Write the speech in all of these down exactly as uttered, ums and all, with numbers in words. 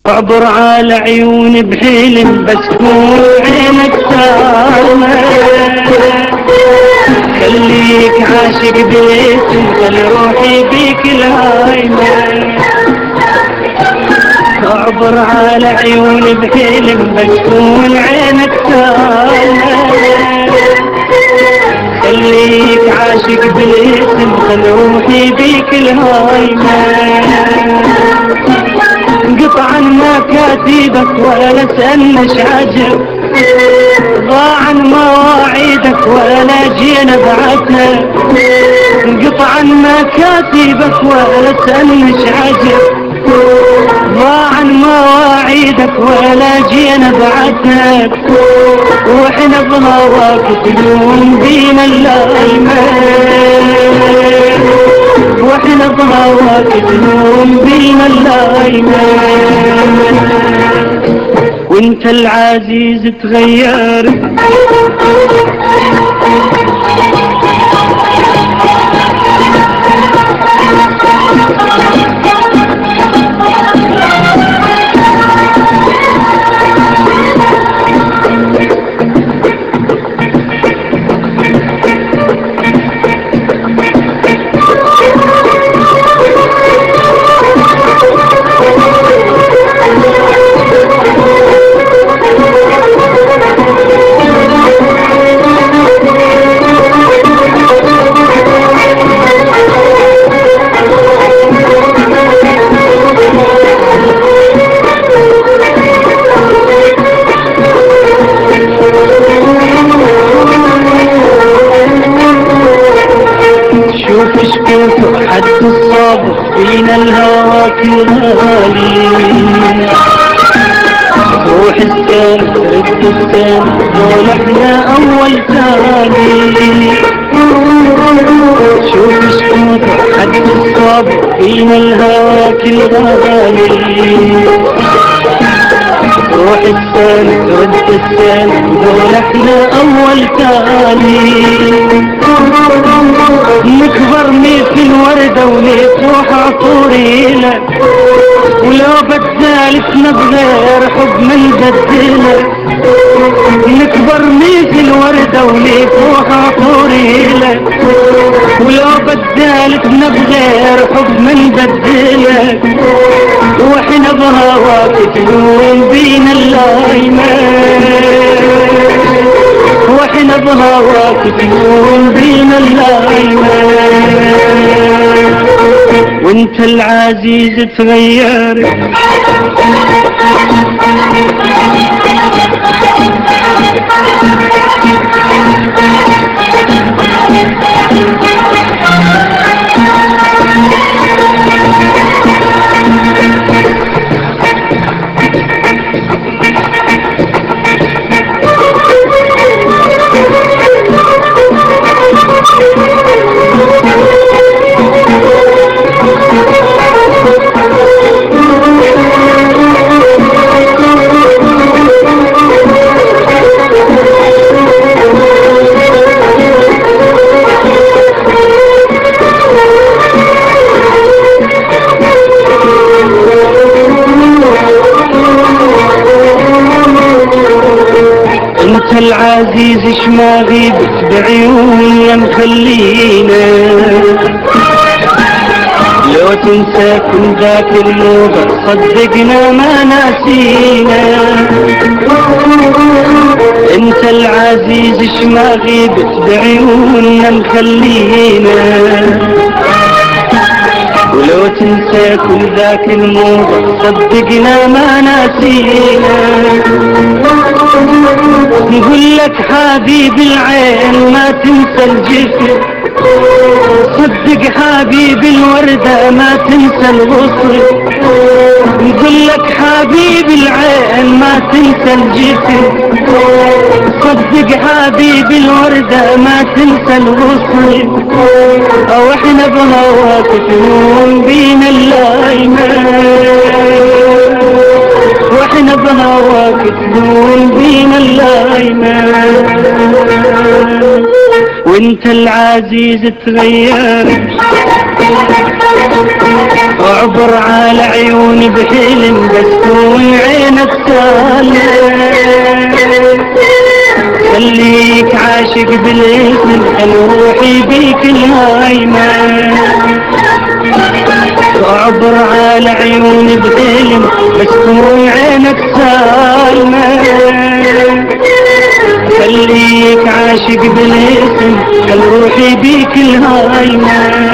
اعبر على عيوني بحلم بس كون عينك سالمة، خليك عاشق باسم خلي روحي بيك الهايمة. اعبر على عيوني بحلم بس كون عينك سالمة، خليك عاشق بالاسم خلي روحي بيك الهايمة. قطعا ما كاتبك ولا سألنش عجب، ضاعا مواعيدك ولا جينا بعتها. قطعا ما كاتبك ولا سألنش عجب، ضاعا مواعيدك ولا جينا بعتها. واحنا بهواك تلوم بينا اللايمة، واحنا بهواك تلوم بينا اللايمة. وانت العزيز تغير حد الصبر فينا الهوى كالغالي. روح السن رد السن دول احنا اول ثاني. شوف سكوت حد الصبر فينا الهوى كالغالي. روح السن رد السن دول احنا اول ثاني. نكبر مثل وردة ونفوح عطورينا، ولو بدالتنا بغير حب ما نبدلها. نكبر مثل وردة ونفوح عطورينا، ولو بدالتنا بغير حب ما نبدلها. واحنا بهواك تلوم بينا اللايمة، واحنا بهواك تلوم بينا اللايمة. وانت العزيز تغير العزيز اش ما غيبت بعيوني مخلينا. لو تنسى كل ذاك الموضة صدقنا ما ناسينا. انت العزيز اش ما غيبت بعيوننا مخلينا. ولو تنسى كل ذاك الموضة صدقنا ما ناسينا. نقول لك حبيب العين ما تنسى الجسم، صدق حبيب الوردة ما تنسى الغصن. نقول لك حبيب العين ما تنسى الجسم، صدق حبيب الوردة ما تنسى الغصن. او احنا بهواك تلوم بينا اللايمة، واحنا بهواك تلوم بينا اللايمة. وانت العزيز تغير اعبر على عيوني بحلم بس تكون عينك سالمة، خليك عاشق بالاسم خل روحي بيك الهايمة. اعبر على عيوني بحلم بس تكون عينك سالمة، خليك عاشق بالاسم خل روحي بيك الهايمة.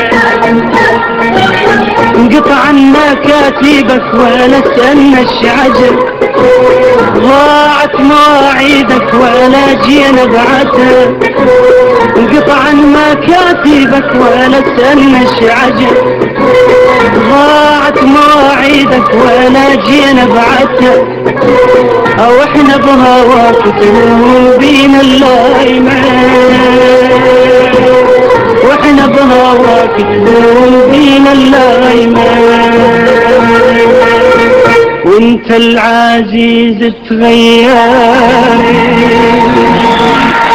انقطع مكاتبك ولا استنى الشعجل، ضاعت مواعيدك ولا جينا بعتها. انقطع مكاتبك ولا استنى الشعجل، ضاعت مواعيدك ولا جينا بعتها. او احنا بهواك تهون بينا اللايمة، واحنا بهواك تهون بينا اللايمة. وانت العزيز تغير